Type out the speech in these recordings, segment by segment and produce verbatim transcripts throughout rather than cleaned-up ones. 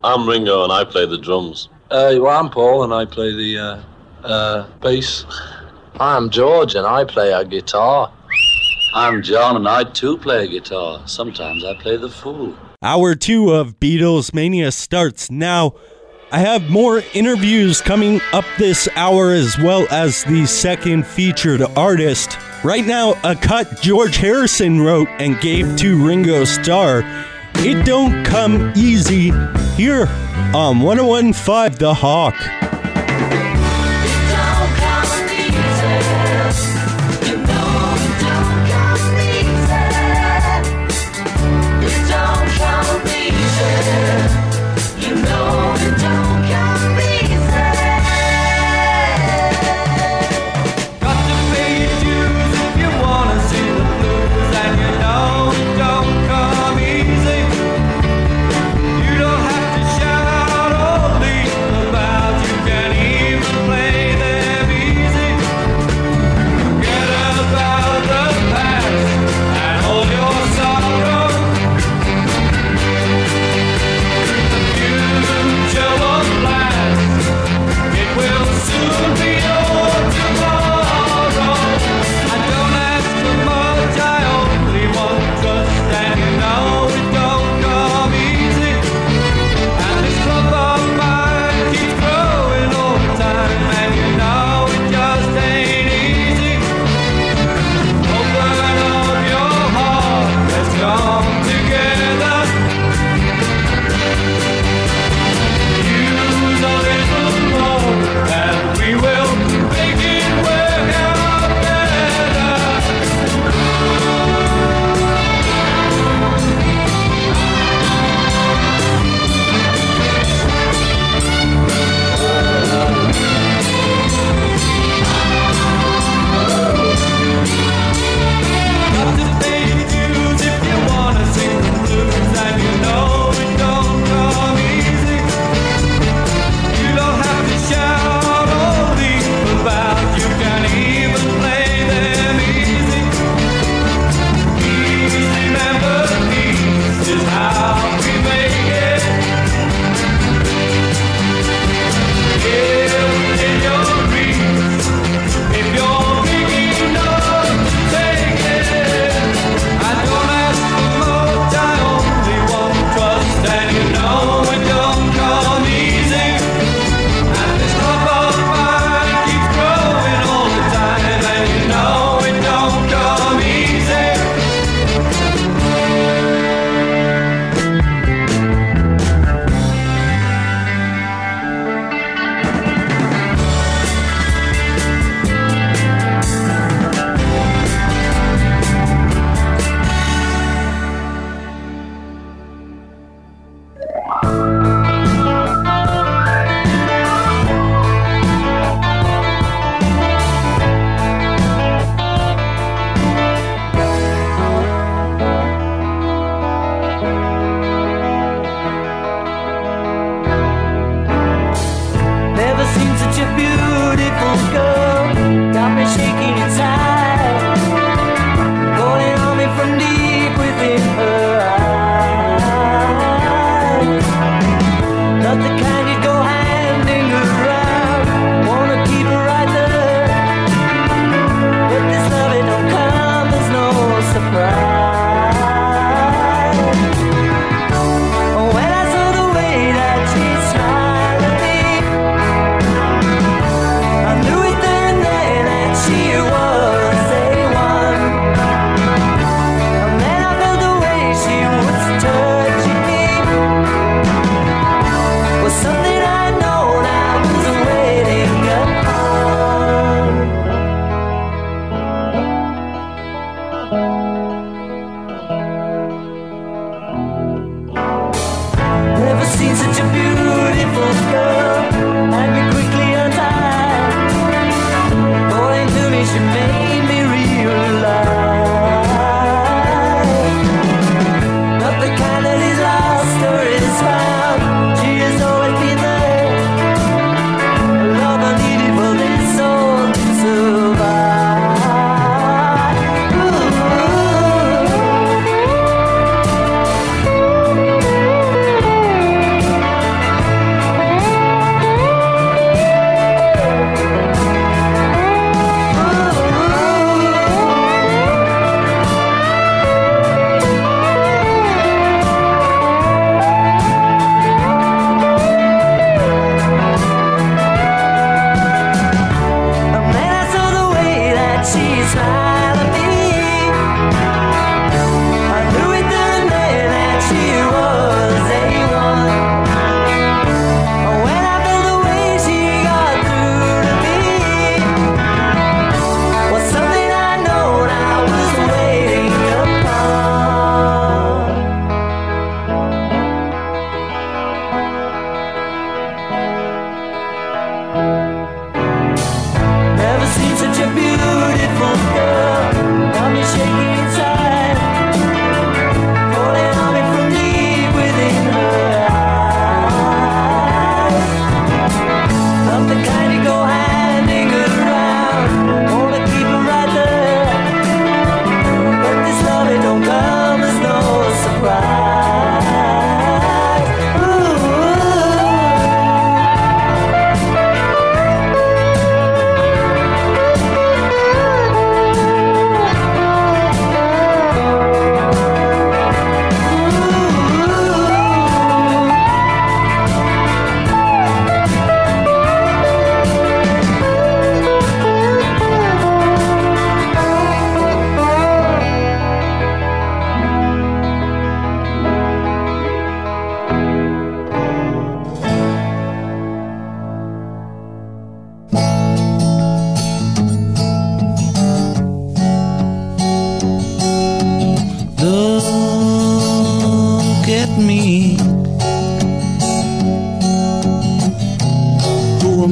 I'm Ringo and I play the drums. Uh, well, I'm Paul and I play the uh, uh, bass. I'm George and I play a guitar. I'm John and I too play a guitar. Sometimes I play the fool. Hour two of Beatles Mania starts now. I have more interviews coming up this hour as well as the second featured artist. Right now, a cut George Harrison wrote and gave to Ringo Starr. It Don't Come Easy here on one oh one point five The Hawk.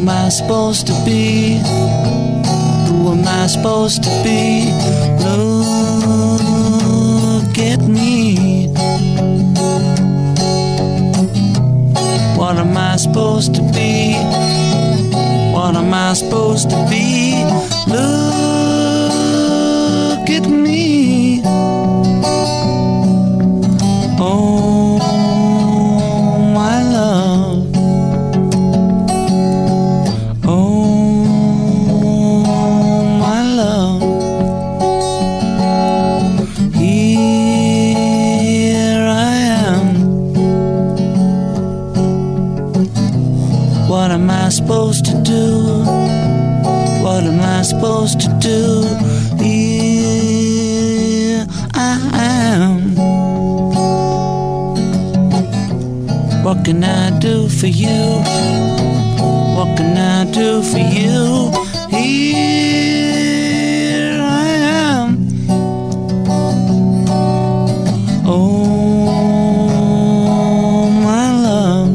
I supposed to be? Who am I supposed to be? Look at me. What am I supposed to be? What am I supposed to be? Look at me. Oh, my love. Oh, my love. Here I am. What am I supposed to do? What am I supposed to do? Here I am. What can I do for you? What can I do for you? Here I am. Oh, my love.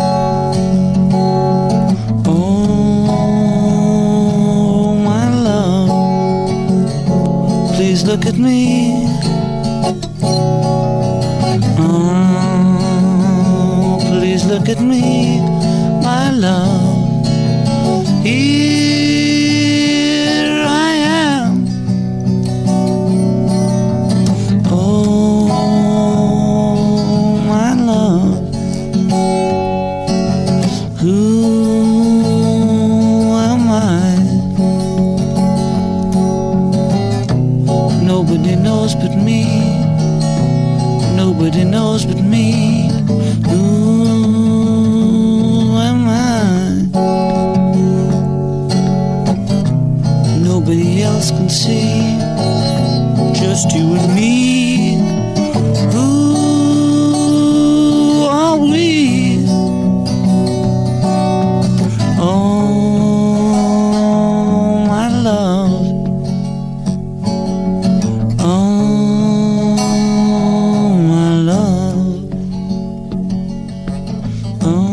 Oh, my love. Please look at me. Look at me, my love. Here I am. Oh, my love. Who am I? Nobody knows but me. Nobody knows but me. Who nobody else can see, just you and me. Who are we? Oh, my love. Oh, my love. Oh.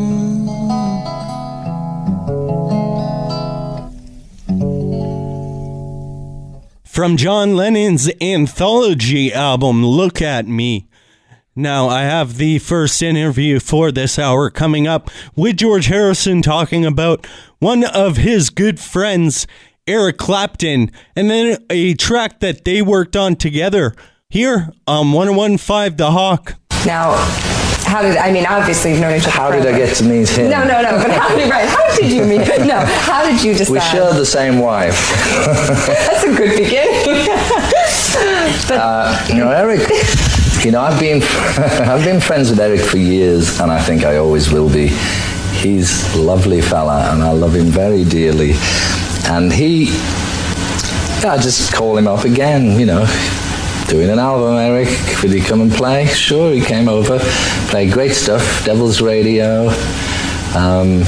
From John Lennon's anthology album, Look at Me. Now, I have the first interview for this hour coming up with George Harrison talking about one of his good friends, Eric Clapton, and then a track that they worked on together here on one oh one point five The Hawk. Now, how did, I mean, obviously you've known each other. How did I get to meet him? No, no, no, but how did, right, how did you meet? No, how did you decide? We share the same wife. That's a good beginning. but, uh, you know, Eric, you know, I've been, I've been friends with Eric for years, and I think I always will be. He's a lovely fella, and I love him very dearly. And he, I just call him up again, you know, doing an album, Eric, would he come and play? Sure, he came over, played great stuff, Devil's Radio, um,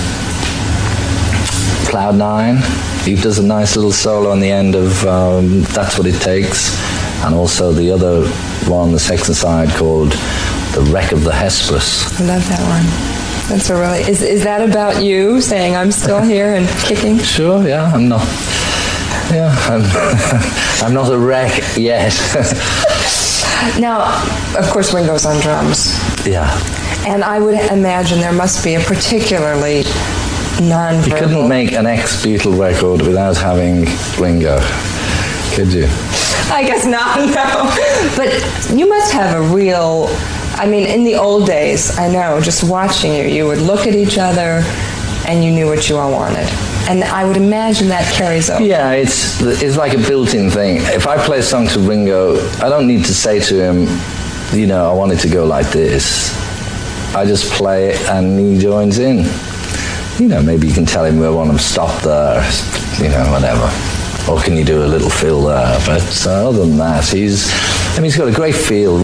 Cloud Nine. He does a nice little solo on the end of um, That's What It Takes, and also the other one, the Saxon side, called The Wreck of the Hesperus. I love that one. That's a really, is, is that about you saying I'm still here and kicking? Sure, yeah, I'm not. Yeah, I'm, I'm not a wreck yet. Now, of course, Ringo's on drums. Yeah. And I would imagine there must be a particularly non-verbal... You couldn't make an ex-Beatle record without having Ringo, could you? I guess not, no. But you must have a real... I mean, in the old days, I know, just watching you, you would look at each other and you knew what you all wanted. And I would imagine that carries over. Yeah, it's it's like a built-in thing. If I play a song to Ringo, I don't need to say to him, you know, I want it to go like this. I just play it and he joins in. You know, maybe you can tell him we want him to stop there, you know, whatever. Or can you do a little fill there? But uh, other than that, he's, I mean, he's got a great feel.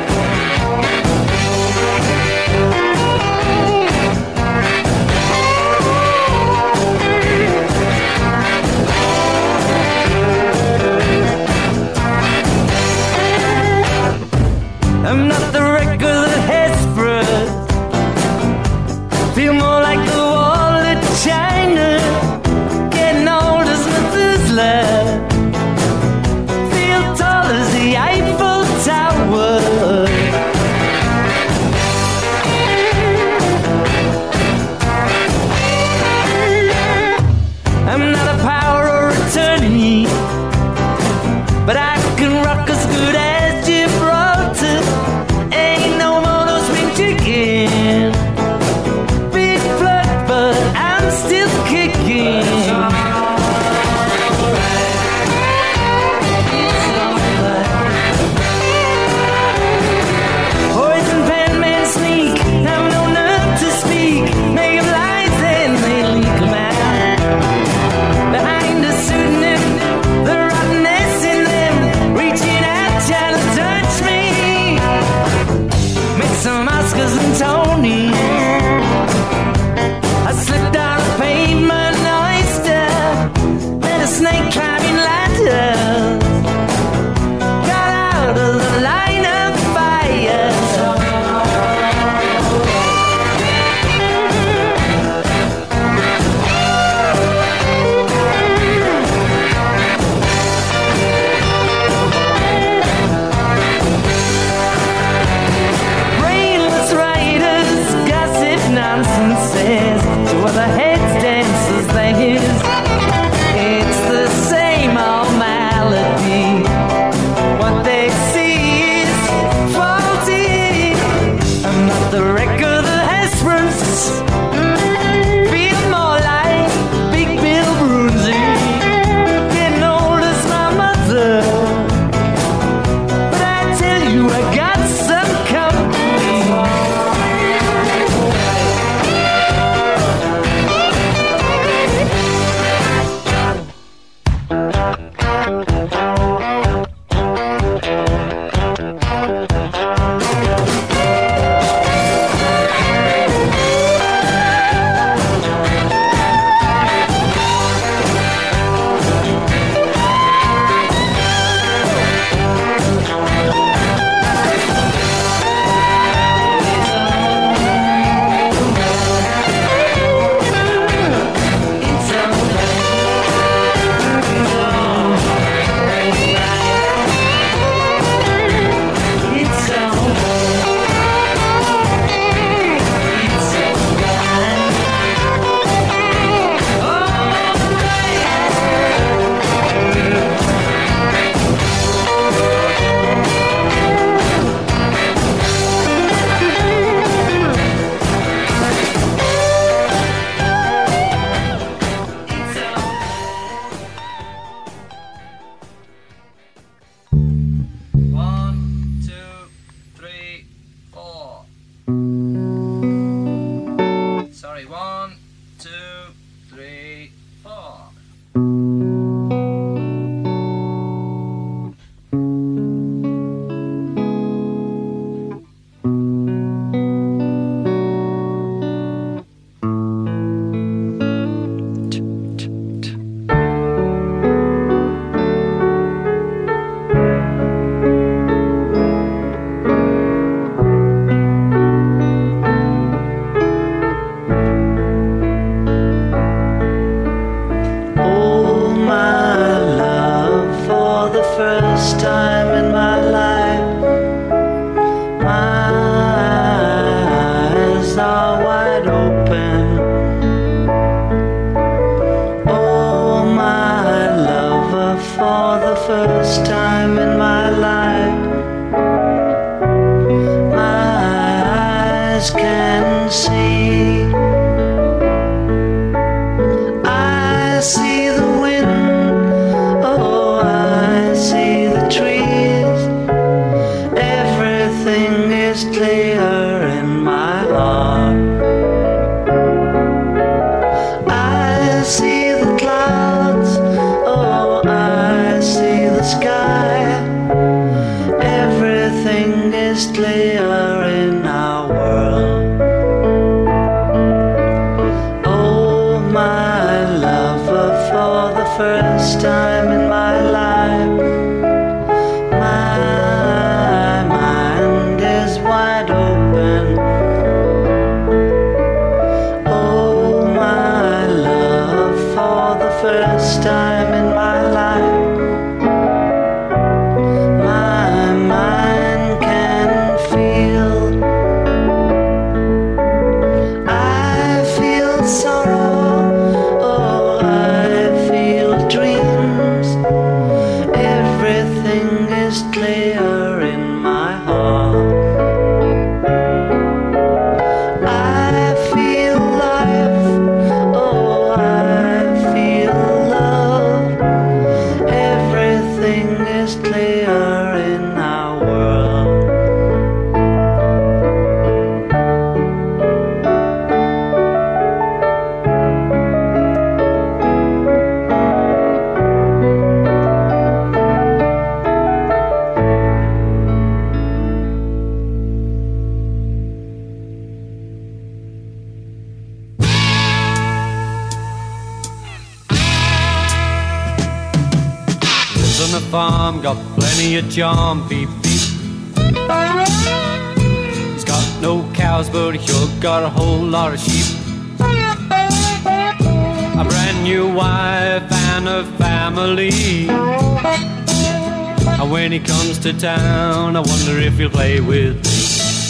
I'm not the wreck of the Hesperus. Feel more like the wall that China, getting old as Methuselah, feel tall as the Eiffel Tower. I'm not a power or attorney, but I can rock as good as Gibraltar. Ain't no more no spring chicken. Big flood, but I'm still kicking. Poison pen men sneak, have no nerve to speak. Make 'em lies and they leak 'em out. Behind a pseudonym, the rottenness in them, reaching out, trying to touch me. Make some Oscars and Tonys. I slipped down a pavement oyster, then a snake climbing ladders. Got out of the line of fire. Brainless writers, gossip nonsenses, to other heads dancers theirs. It's the same old malady. What they see is faulty. I'm not the record that has sprints. Feel more like Big Bill Brunsey. Getting old as my mother, but I tell you I got some company. One, two, three, four. Sorry, one, two, three, four. Oh, my love, for the first time in my life, my eyes are wide open. Oh, my lover, for the first time in my life, my eyes can see. I see the wind, oh, I see the trees. Everything is clear in my heart. I see the clouds, oh, I see the sky. farm, got plenty of charm, beep beep. He's got no cows, but he sure got a whole lot of sheep. A brand new wife and a family. And when he comes to town, I wonder if he'll play with me.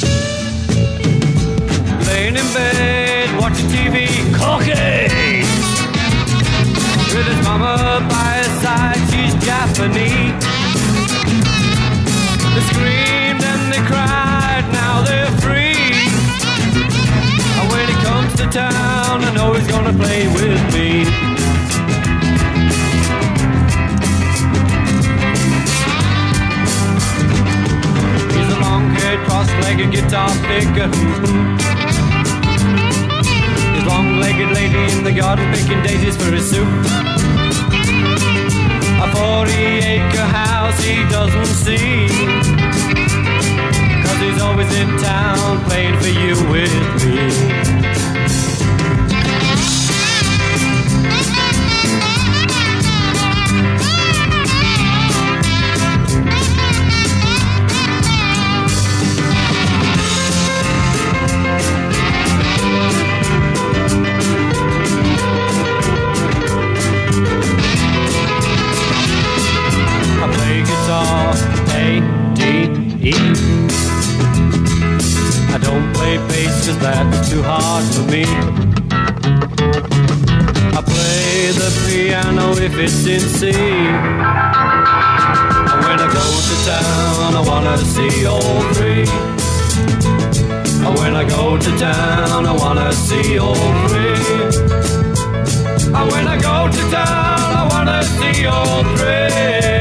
Laying in bed, watching T V, cocaine. With his mama by his side, she's Japanese. They screamed and they cried, now they're free. And when he comes to town, I know he's gonna play with me. He's a long-haired, cross-legged guitar picker. His long-legged lady in the garden picking daisies for his soup. A forty-acre house he doesn't see, 'cause he's always in town playing for you with me. A, D, E. I don't play bass 'cause that's too hard for me. I play the piano if it's in C. And when I go to town, I wanna see all three. And when I go to town, I wanna see all three. And when I go to town, I wanna see all three.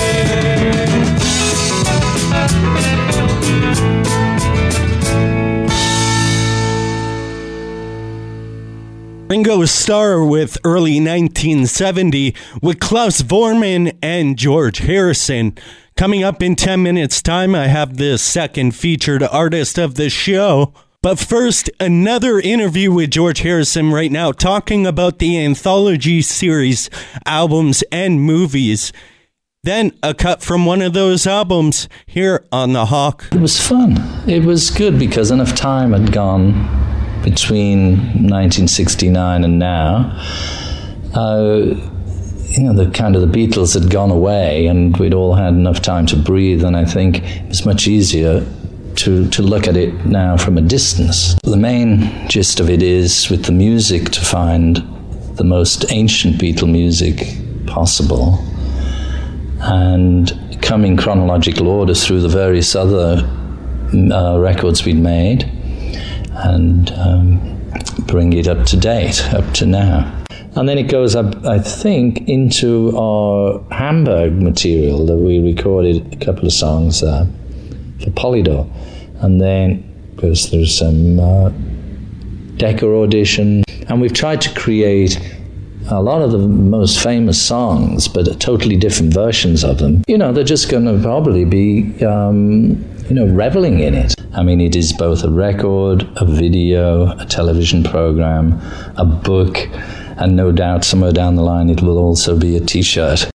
Ringo Starr with early nineteen seventy with Klaus Voormann and George Harrison. Coming up in ten minutes time, I have the second featured artist of the show. But first, another interview with George Harrison right now, talking about the anthology series, albums and movies. Then a cut from one of those albums here on The Hawk. It was fun. It was good because enough time had gone between nineteen sixty-nine and now. Uh, you know, the kind of the Beatles had gone away and we'd all had enough time to breathe, and I think it was much easier to, to look at it now from a distance. The main gist of it is, with the music, to find the most ancient Beatle music possible and come in chronological order through the various other uh, records we'd made, and um, bring it up to date, up to now. And then it goes up, I think, into our Hamburg material that we recorded a couple of songs uh, for Polydor. And then, because there's some uh, Decca audition. And we've tried to create a lot of the most famous songs, but totally different versions of them. You know, they're just going to probably be, um, you know, reveling in it. I mean, it is both a record, a video, a television program, a book, and no doubt somewhere down the line it will also be a T-shirt.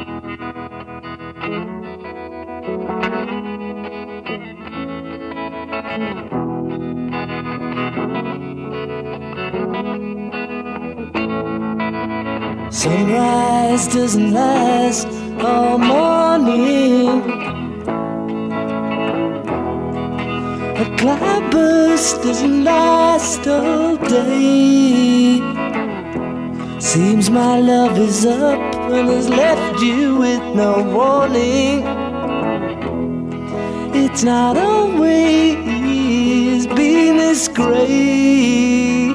Sunrise doesn't last all morning. A cloudburst doesn't last all day. Seems my love is up and has left you with no warning. It's not always been this great.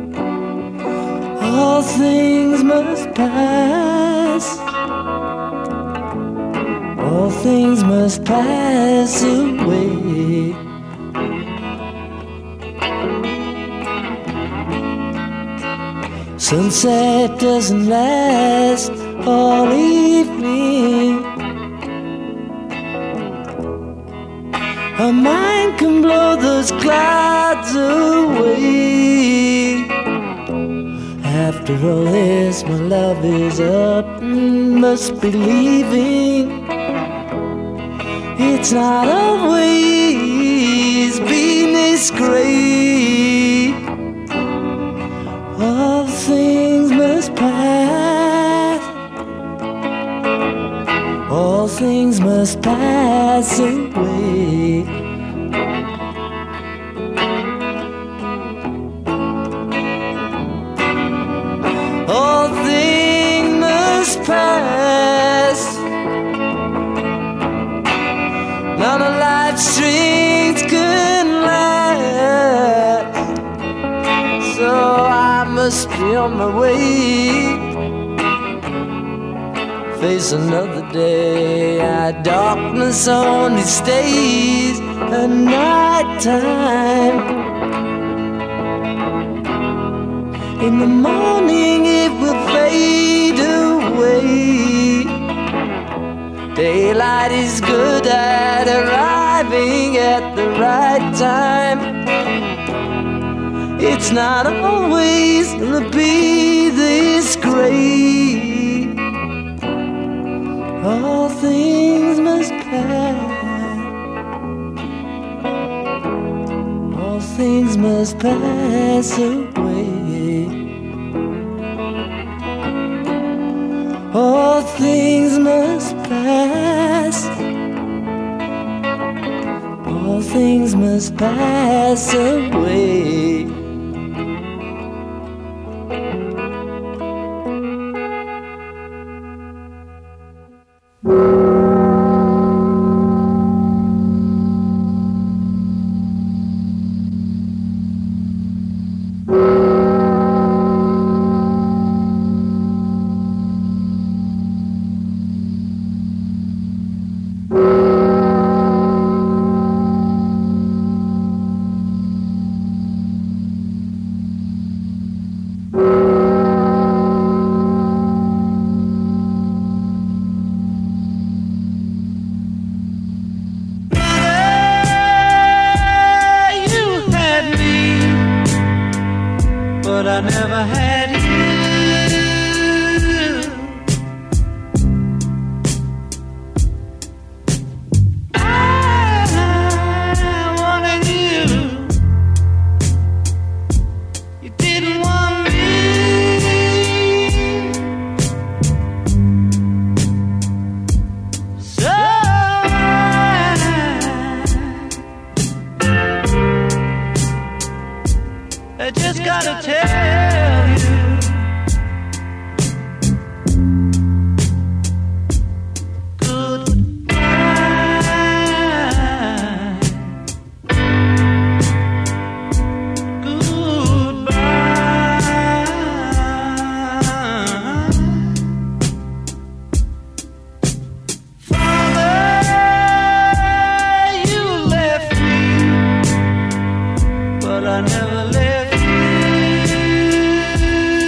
All things must pass. All things must pass away. Sunset doesn't last all evening. A mind can blow those clouds away. After After all this, my love is up, must be leaving. It's not always been this great. All things must pass. All things must pass away. All things must pass. None of life's strings can last. So I must be on my way. Face another day. Our darkness only stays at night time. In the morning it will fade away. Daylight is good at arriving at the right time. It's not always gonna be this great. All things must pass. All things must pass away. All things must pass. All things must pass away. But I never had you. I wanted you. You didn't want me. So I just gotta tell you, goodbye, goodbye. Father, you left me, but I never left you.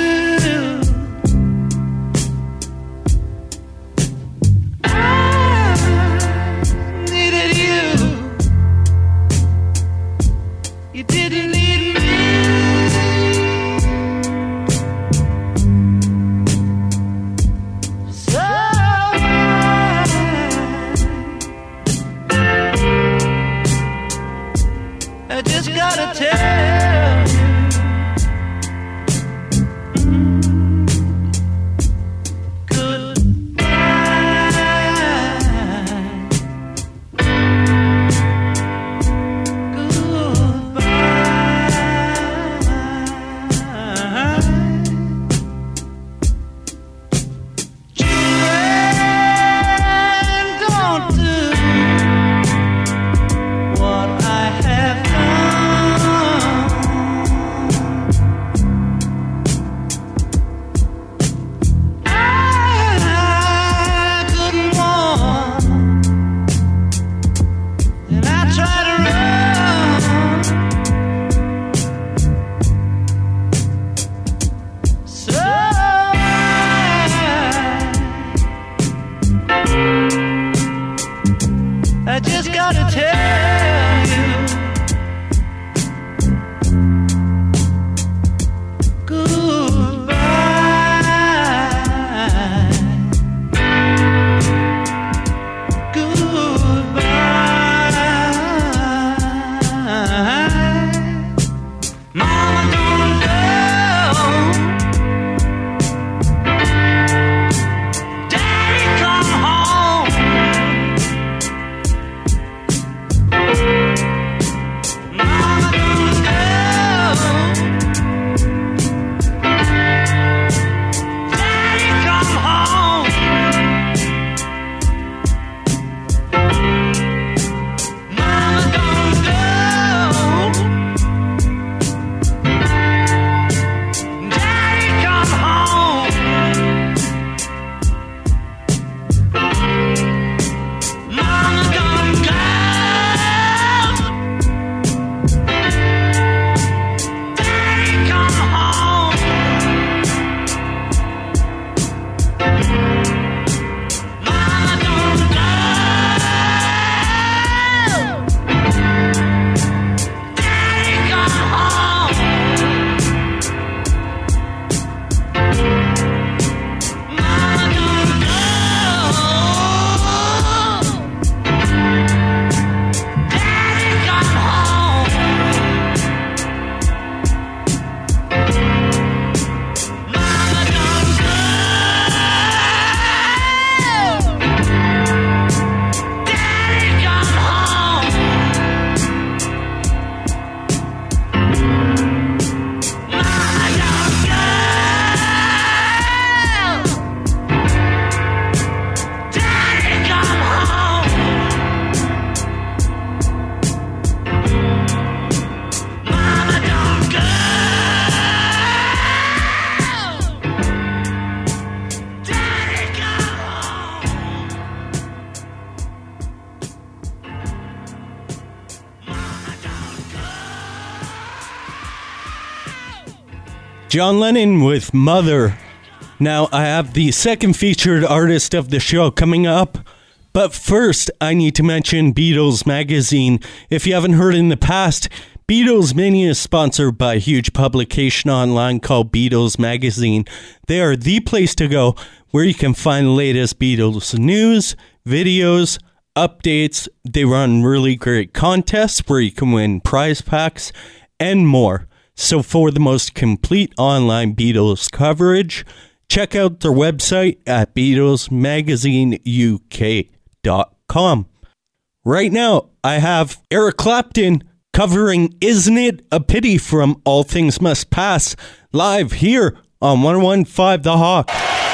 John Lennon with Mother. Now, I have the second featured artist of the show coming up. But first, I need to mention Beatles Magazine. If you haven't heard in the past, Beatles Mania is sponsored by a huge publication online called Beatles Magazine. They are the place to go where you can find the latest Beatles news, videos, updates. They run really great contests where you can win prize packs and more. So for the most complete online Beatles coverage, check out their website at Beatles Magazine U K dot com. Right now, I have Eric Clapton covering Isn't It a Pity from All Things Must Pass, live here on one oh one point five The Hawk.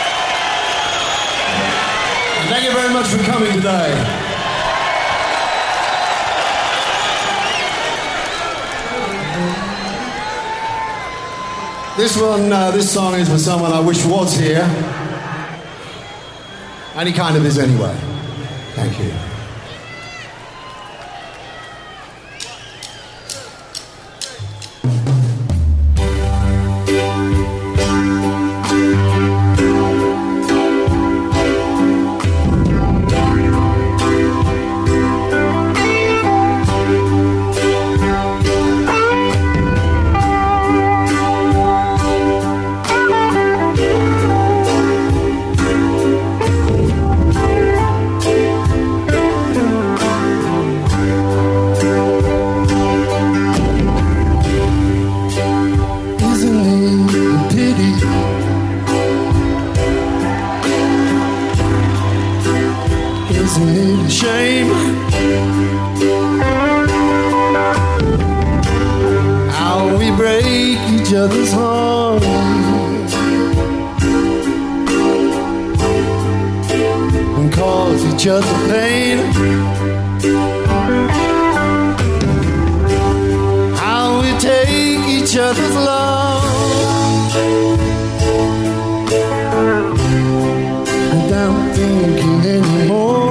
Thank you very much for coming today. This one, uh, this song is for someone I wish was here. And he kind of is anyway. Thank you. Shame how we break each other's hearts and cause each other pain, how we take each other's love without thinking anymore.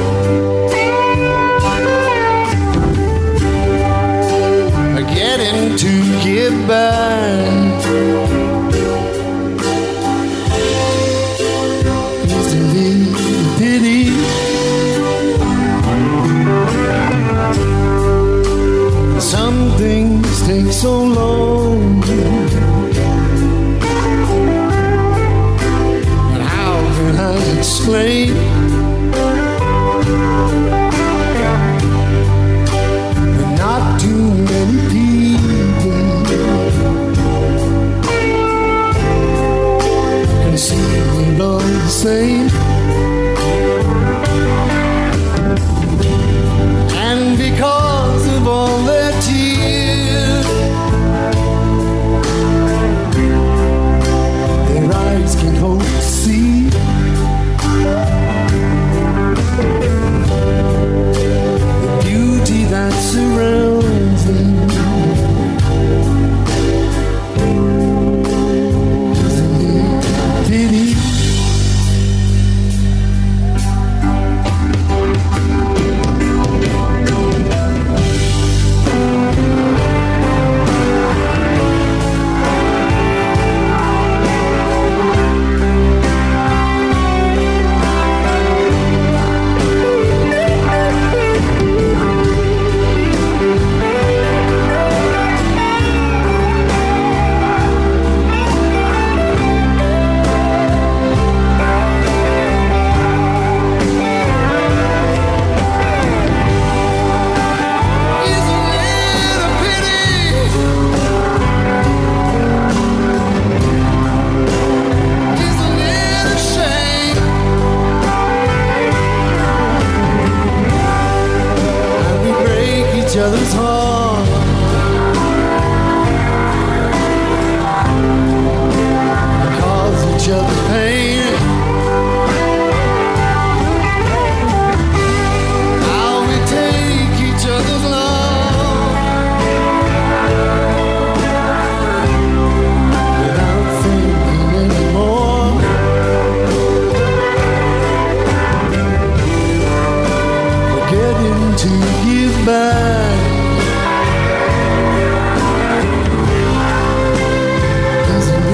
To get back, isn't it a pity? Some things take so long.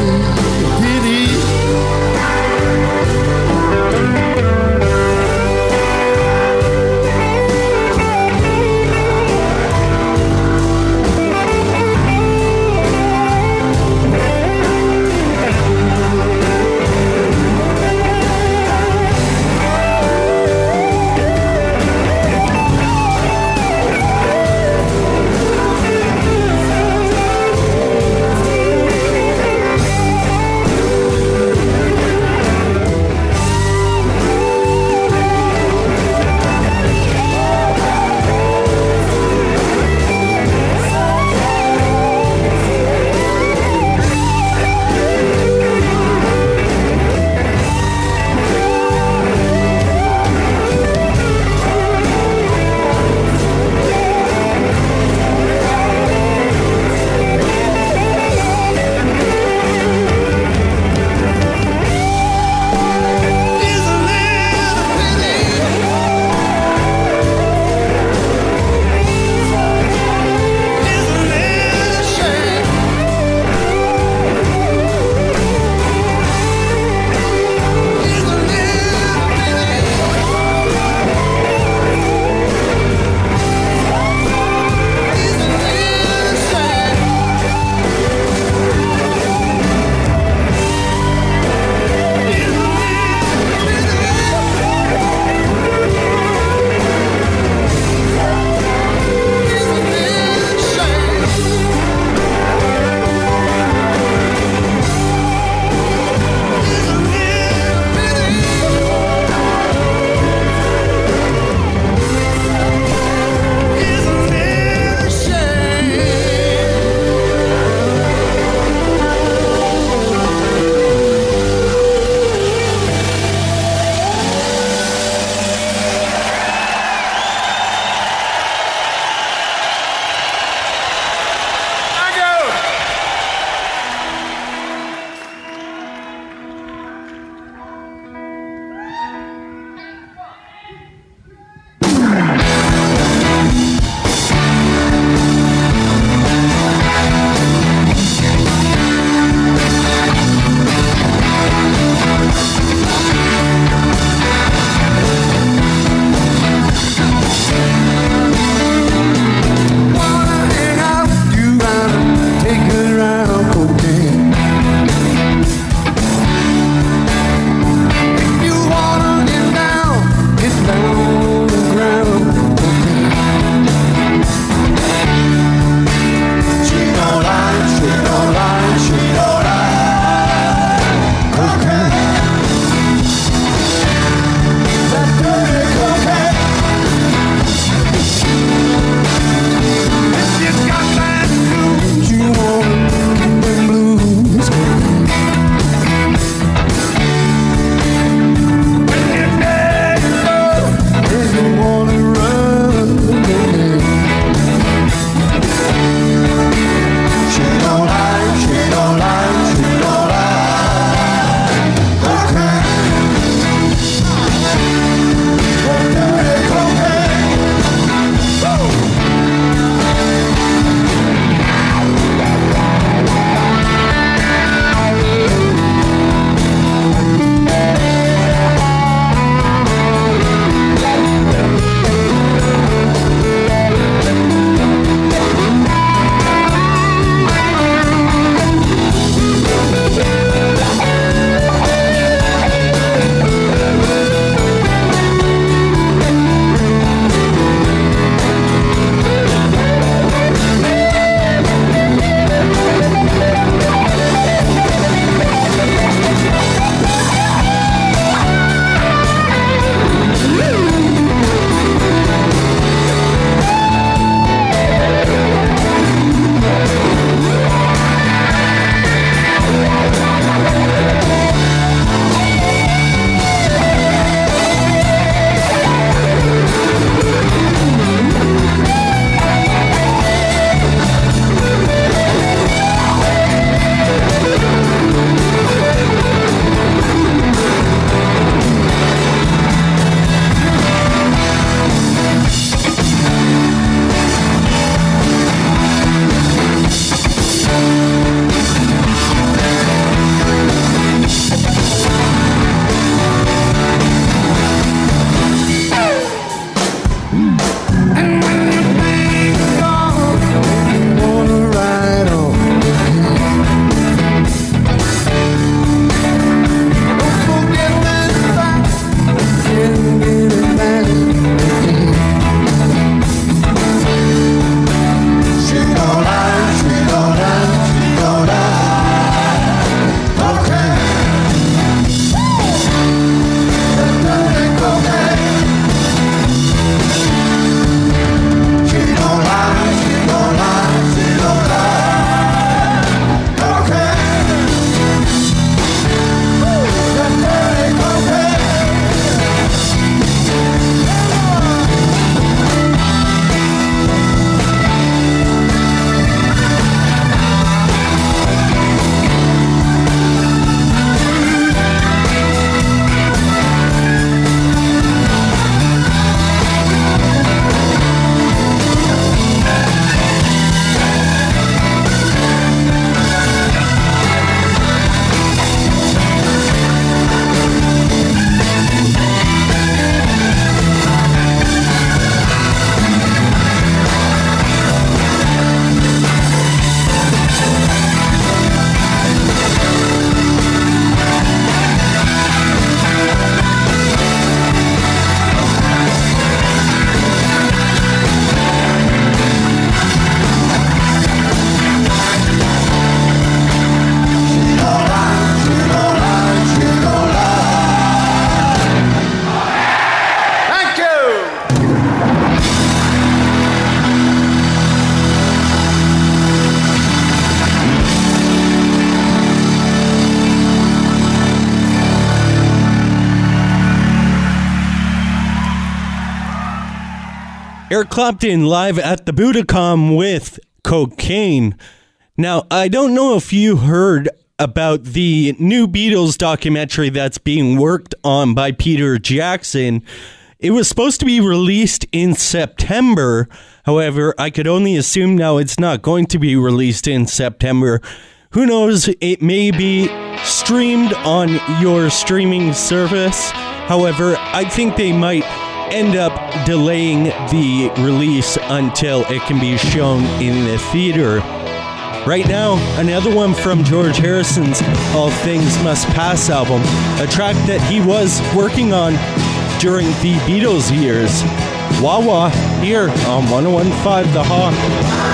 pity. Eric Clapton live at the Budokan with Cocaine. Now, I don't know if you heard about the new Beatles documentary that's being worked on by Peter Jackson. It was supposed to be released in September. However, I could only assume now it's not going to be released in September. Who knows? It may be streamed on your streaming service. However, I think they might end up delaying the release until it can be shown in the theater. Right now, another one from George Harrison's All Things Must Pass album, a track that he was working on during the Beatles years. Wah Wah, here on one oh one point five The Hawk.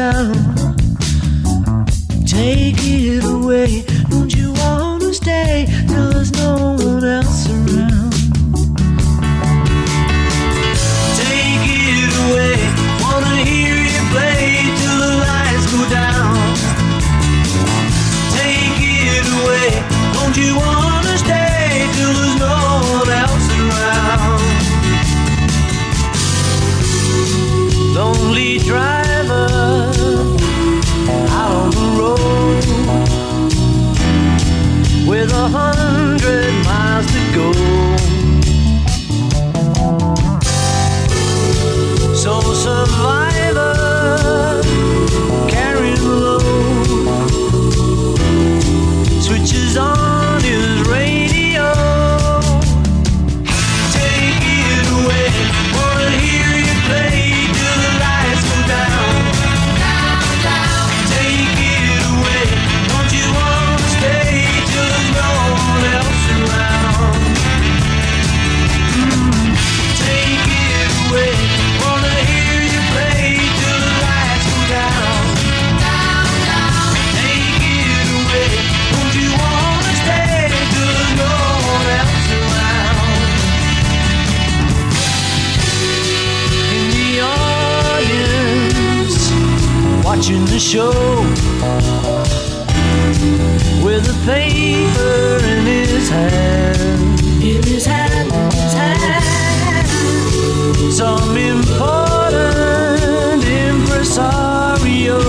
down. Take it away. Don't you wanna stay till there's no one else around? Take it away. Wanna hear you play till the lights go down. Take it away. Don't you wanna stay till there's no one else around? Lonely driver out on the road with a hundred miles to go. So survivor carrying the load switches on his radio. Take it away, wanna hear you play till the lights go down. Down, down. Take it away, don't you wanna stay till there's no one else around? Mm. Take it away, wanna hear you play till the lights go down. Down, down. Take it away, don't you wanna stay till there's no one else around? In the audience, watching the show, with a paper in his hand, in his hand, his hand. Some important impresario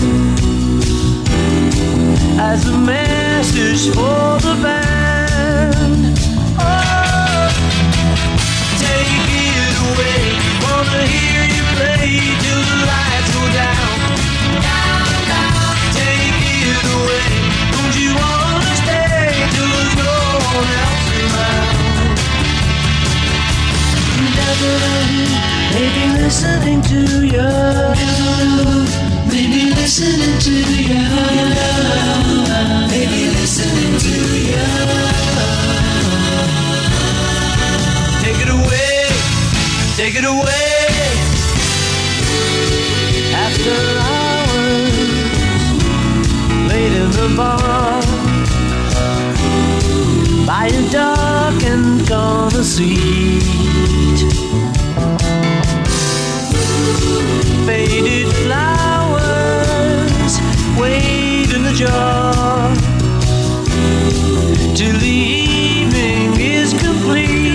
has a message for the band. Oh, take it away, wanna hear you play till the lights go down. Down, down. Take it away, don't you wanna stay till there's no one else around? Maybe listening to you, maybe listening to you, maybe listening to you. Take it away, take it away. After hours, late in the bar, by a dark and corner seat, faded flowers wait in the jar till the evening is complete.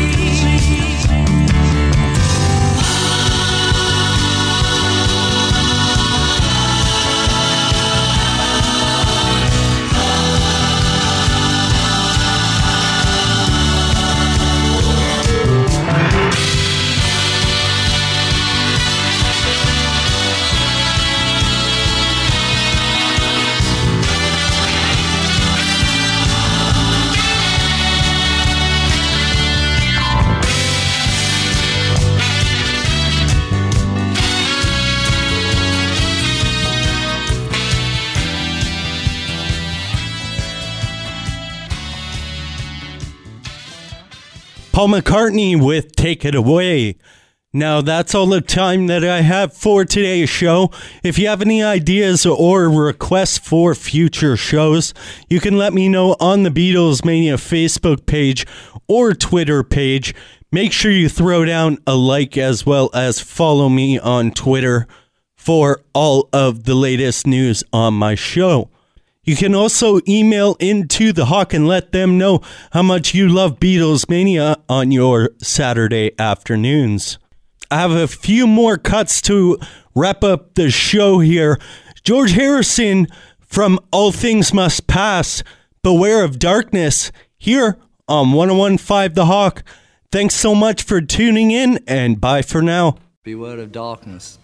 Paul McCartney with Take It Away. Now, that's all the time that I have for today's show. If you have any ideas or requests for future shows, you can let me know on the Beatles Mania Facebook page or Twitter page. Make sure you throw down a like as well as follow me on Twitter for all of the latest news on my show. You can also email into the Hawk and let them know how much you love Beatles Mania on your Saturday afternoons. I have a few more cuts to wrap up the show here. George Harrison from All Things Must Pass, Beware of Darkness, here on one oh one point five The Hawk. Thanks so much for tuning in, and bye for now. Beware of darkness.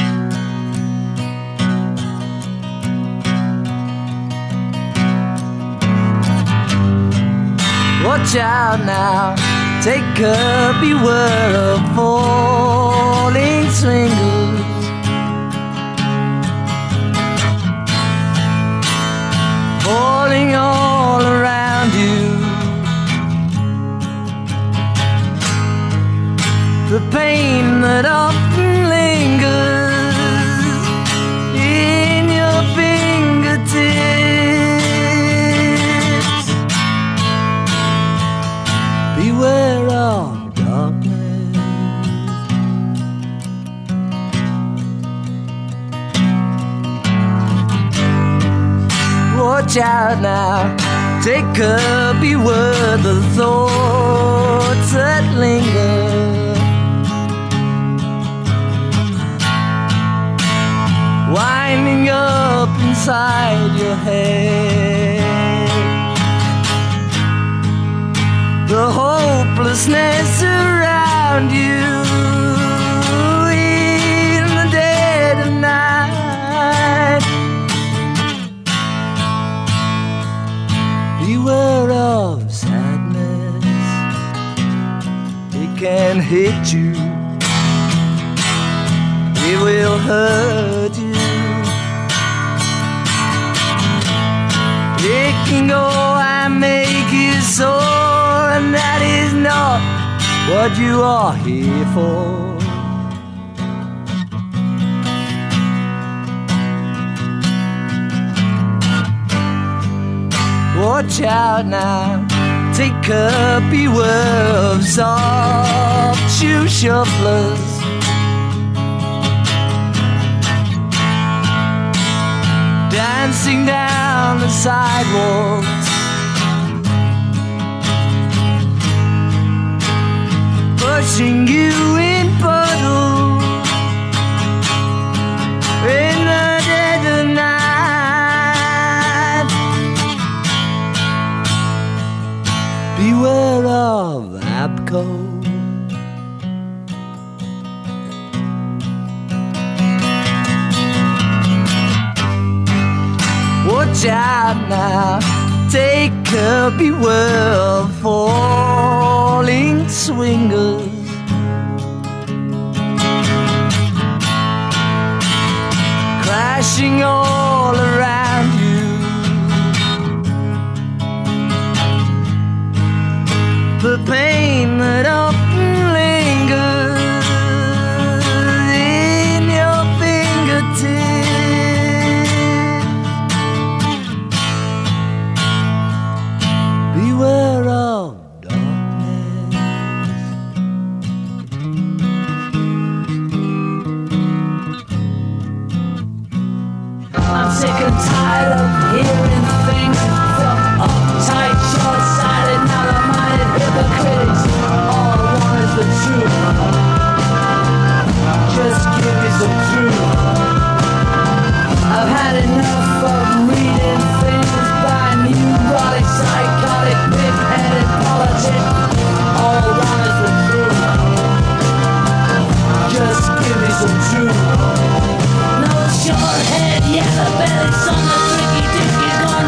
Watch out now, take a beware of falling swingers. Falling all around you. The pain that often lingers darkness. Watch out now, take up, beware the thoughts that linger. Winding up inside your head, the hopelessness around you in the dead of night. Beware of sadness, it can hit you, it will hurt you. It can go and make you sore, and that is not what you are here for. Watch out now, take up, beware of soft shoe shufflers. Dancing down the sidewalks, pushing you in puddles in the dead of night. Beware of Abco. Watch out now, take care, beware of falling swingers. Crashing all around you, the pain that often lingers in your fingertips. Beware of darkness. I'm sick and tired of hearing things from uptight, short-sighted, narrow-minded hypocrites. All I want is the truth. Just give me some truth. I've had enough of reading things by neurotic, psychotic, big-headed politics. All I want is the truth. Just give me some truth. No short head, yellow belly, son of tricky dicky, gonna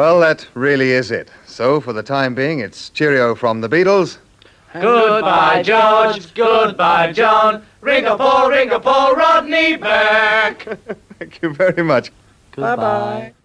Well, that really is it. So, for the time being, it's cheerio from the Beatles. Goodbye, George. Goodbye, John. Ring a ball, ring a ball, Rodney Burke. Thank you very much. Bye-bye.